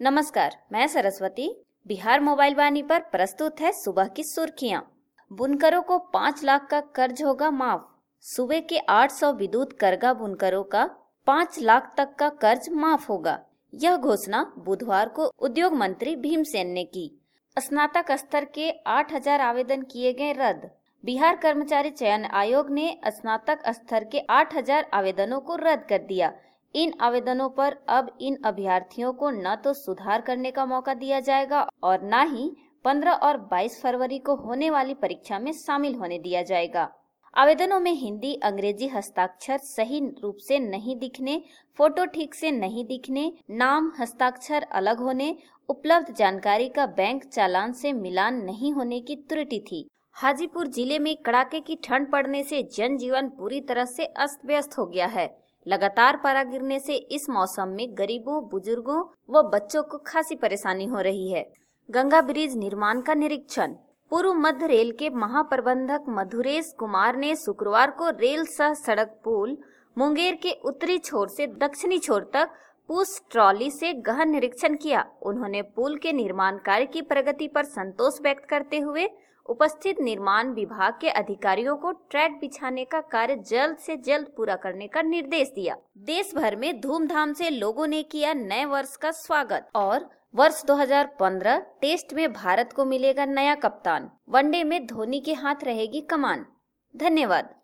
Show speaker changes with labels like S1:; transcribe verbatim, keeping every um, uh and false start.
S1: नमस्कार, मैं सरस्वती। बिहार मोबाइल वाणी पर प्रस्तुत है सुबह की सुर्खियां। बुनकरों को पाँच लाख का कर्ज होगा माफ। सूबे के आठ सौ विद्युत करगा बुनकरों का पाँच लाख तक का कर्ज माफ होगा। यह घोषणा बुधवार को उद्योग मंत्री भीमसेन ने की। स्नातक स्तर के आठ हज़ार आवेदन किए गए रद्द। बिहार कर्मचारी चयन आयोग ने स्नातक स्तर के आठ हज़ार आवेदनों को रद्द कर दिया। इन आवेदनों पर अब इन अभ्यर्थियों को न तो सुधार करने का मौका दिया जाएगा और न ही पंद्रह और बाईस फरवरी को होने वाली परीक्षा में शामिल होने दिया जाएगा। आवेदनों में हिंदी अंग्रेजी हस्ताक्षर सही रूप से नहीं दिखने, फोटो ठीक से नहीं दिखने, नाम हस्ताक्षर अलग होने, उपलब्ध जानकारी का बैंक चालान से मिलान नहीं होने की त्रुटि थी। हाजीपुर जिले में कड़ाके की ठंड पड़ने से जनजीवन पूरी तरह से अस्त व्यस्त हो गया है। लगातार पारा गिरने से इस मौसम में गरीबों, बुजुर्गों व बच्चों को खासी परेशानी हो रही है। गंगा ब्रिज निर्माण का निरीक्षण। पूर्व मध्य रेल के महाप्रबंधक मधुरेश कुमार ने शुक्रवार को रेल सह सड़क पुल मुंगेर के उत्तरी छोर से दक्षिणी छोर तक पुश ट्रॉली से गहन निरीक्षण किया। उन्होंने पुल के निर्माण कार्य की प्रगति पर संतोष व्यक्त करते हुए उपस्थित निर्माण विभाग के अधिकारियों को ट्रैक बिछाने का कार्य जल्द से जल्द पूरा करने का निर्देश दिया। देश भर में धूमधाम से लोगों ने किया नए वर्ष का स्वागत और वर्ष दो हज़ार पंद्रह टेस्ट में भारत को मिलेगा नया कप्तान। वनडे में धोनी के हाथ रहेगी कमान। धन्यवाद।